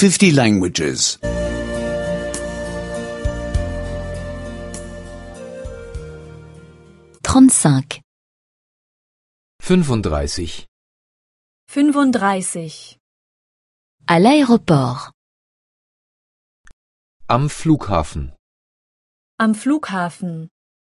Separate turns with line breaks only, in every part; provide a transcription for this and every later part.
50 languages.
35.
35.
35.
À l'aéroport.
Am Flughafen.
Am Flughafen.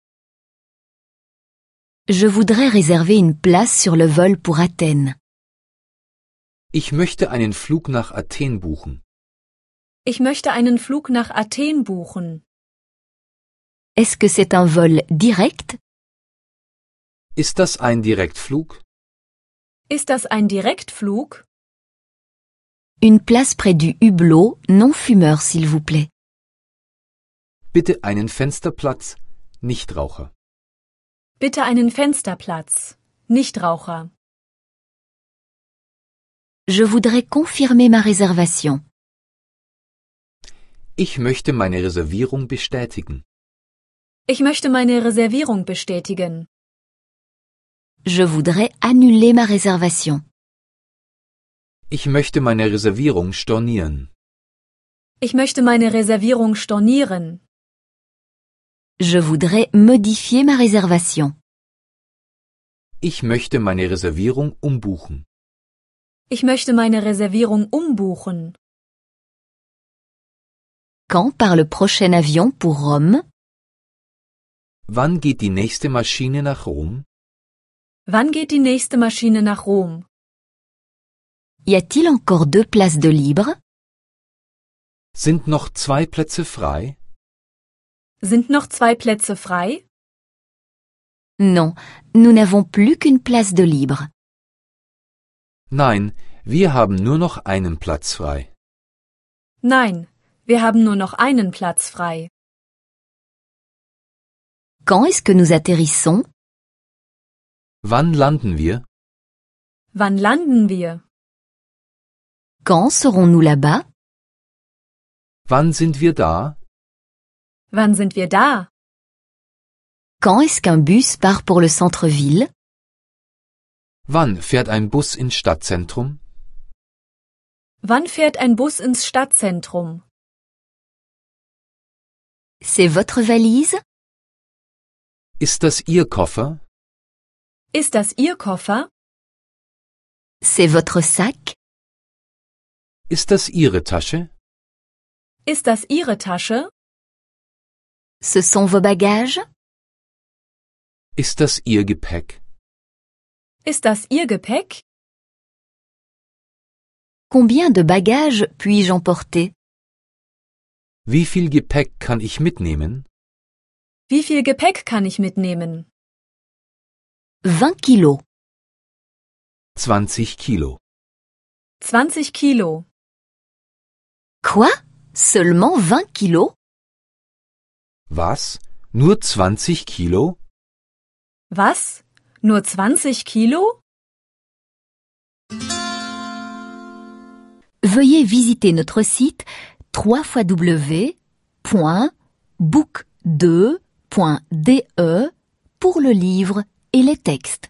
Je voudrais réserver une place sur le vol pour Athènes.
Ich möchte einen Flug nach Athen buchen.
Ich möchte einen Flug nach Athen buchen.
Est-ce que c'est un vol direct?
Ist das ein Direktflug?
Ist das ein Direktflug?
Une place près du hublot, non fumeur s'il vous plaît.
Bitte einen Fensterplatz, Nichtraucher.
Bitte einen Fensterplatz. Nichtraucher.
Je voudrais confirmer ma réservation.
Ich möchte meine Reservierung bestätigen.
Ich möchte meine Reservierung bestätigen.
Je voudrais annuler ma réservation.
Ich möchte meine Reservierung stornieren.
Ich möchte meine Reservierung stornieren.
Je voudrais modifier ma réservation.
Ich möchte meine Reservierung umbuchen.
Ich möchte meine Reservierung umbuchen.
Quand part le prochain avion pour Rome?
Wann geht die nächste Maschine nach Rom?
Wann geht die nächste Maschine nach Rom?
Y a-t-il encore 2 places de libre?
Sind noch 2 Plätze frei?
Sind noch 2 Plätze frei?
Non, nous n'avons plus qu'une place de libre.
Nein, wir haben nur noch einen Platz frei.
Nein, wir haben nur noch einen Platz frei.
Quand est-ce que nous atterrissons?
Wann landen wir?
Wann landen wir?
Quand serons-nous là-bas?
Wann sind wir da?
Wann sind wir da?
Quand est-ce qu'un bus part pour le centre-ville?
Wann fährt ein Bus ins Stadtzentrum?
Wann fährt ein Bus ins Stadtzentrum?
C'est votre valise?
Ist das Ihr Koffer?
Ist das Ihr Koffer?
C'est votre sac?
Ist das Ihre Tasche?
Ist das Ihre Tasche?
Ce sont vos bagages?
Ist das Ihr Gepäck?
Ist das Ihr Gepäck?
Combien de bagages puis-je emporter?
Wie viel Gepäck kann ich mitnehmen?
Wie viel Gepäck kann ich mitnehmen?
20 kilos.
20 Kilo.
20 Kilo.
Quoi? Seulement 20 kilos?
Was? Nur 20 Kilo?
Was? Nur 20 Kilo?
Veuillez visiter notre site www.book2.de pour le livre et les textes.